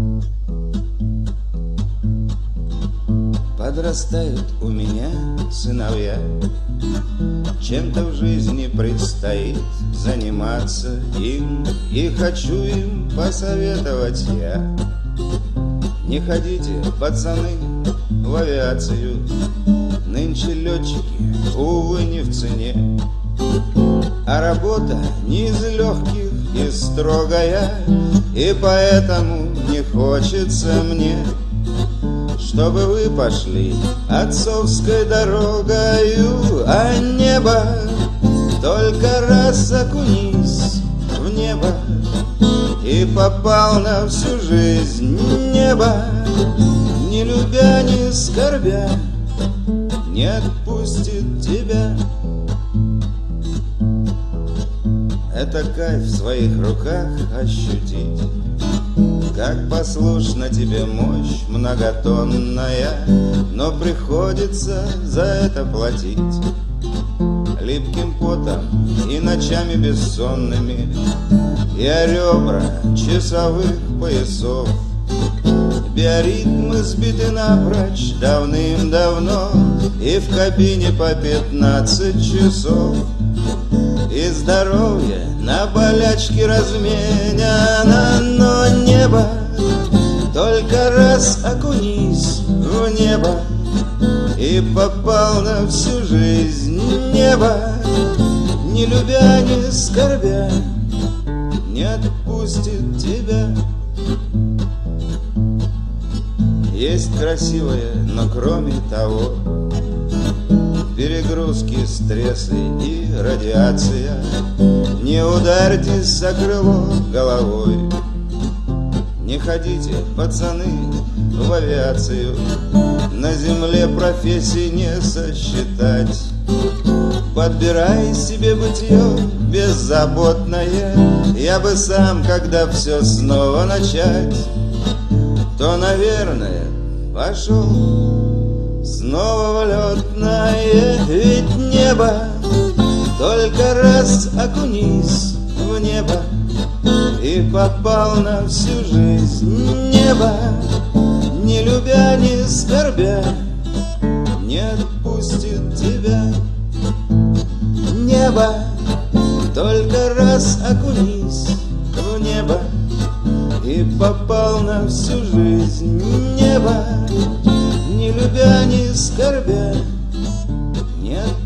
Подрастают у меня сыновья, чем-то в жизни предстоит заниматься им, и хочу им посоветовать я: не ходите, пацаны, в авиацию, нынче летчики, увы, не в цене. А работа не из легких и строгая, и поэтому не хочется мне, чтобы вы пошли отцовской дорогою. А небо, только раз окунись в небо, и попал на всю жизнь. Небо, не любя, не скорбя, не отпустит тебя. Это кайф в своих руках ощутить, как послушна тебе мощь многотонная, но приходится за это платить липким потом и ночами бессонными, и о ребра часовых поясов. Биоритмы сбиты напрочь давным-давно, и в кабине по 15 часов. И здоровье на болячки разменяно, но небо, только раз окунись в небо, и попал на всю жизнь. Небо, не любя, не скорбя, не отпустит тебя. Есть красивое, но кроме того перегрузки, стрессы и радиация. Не ударьтесь о крыло головой, не ходите, пацаны, в авиацию. На земле профессий не сосчитать. Подбирай себе бытие беззаботное. Я бы сам, когда все снова начать, то, наверное, пошел снова в летное. Ведь небо, только раз окунись в небо, и попал на всю жизнь. Небо, не любя, не скорбя, не отпустит тебя. Небо, только раз окунись в небо, и попал на всю жизнь. Небо, не любя, не скорбя, не отпустит.